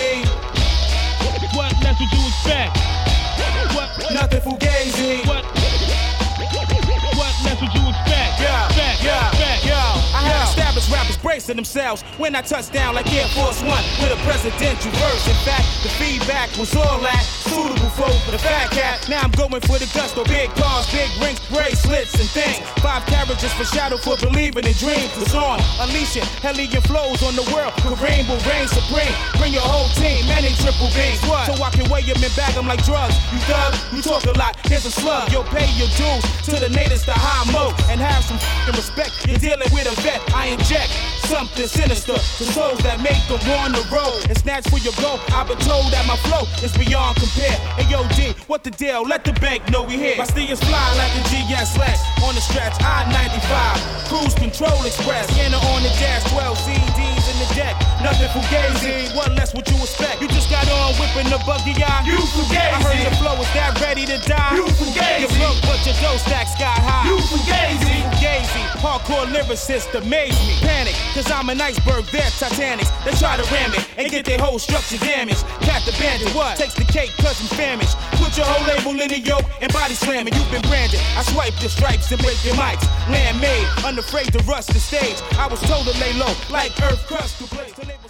fugazi. What less would you expect? What? Nothing fugazi. What less would you expect? I had established rappers bracing themselves when I touched down like Air Force One with a presidential verse. In fact, the feedback was all that suitable for the fat cat. Now I'm going for the gusto, big cars, big rings, bracelets and things. 5 carriages for shadow for believing in dreams. It's on, unleashing hellion flows on the world. Kareem will reign supreme. Bring your whole team, many triple B's. What? So I can weigh them and bag them like drugs. You thug, you talk a lot, here's a slug. You'll pay your dues to the natives, the high mo, and have some respect. You're dealing with a vet, I inject something sinister to souls that make them on the road and snatch for your goal. I've been told that my flow is beyond compare. Hey yo D, what the deal? Let the bank know we here. My steers fly like the GS Lex on the stretch I-95, cruise control express, Sienna on the dash, 12 CDs in the deck. Nothing fugazi. What less would you expect? You just got on whipping the buggy eye. You fugazi. I heard your flow is that ready to die. You fugazi. You broke but your dough stack sky high. You fugazi. Fugazi. Hardcore lyricists amaze me. Panic, cause I'm an iceberg, they're Titanics. They try to ram it and get their whole structure damaged. Cat the bandit, what? Takes the cake cause I'm famished. Put your whole label in the yoke and body slamming. You've been branded. I swipe your stripes and break your mics. Land made, unafraid to rust the stage. I was told to lay low like earth crust to blaze.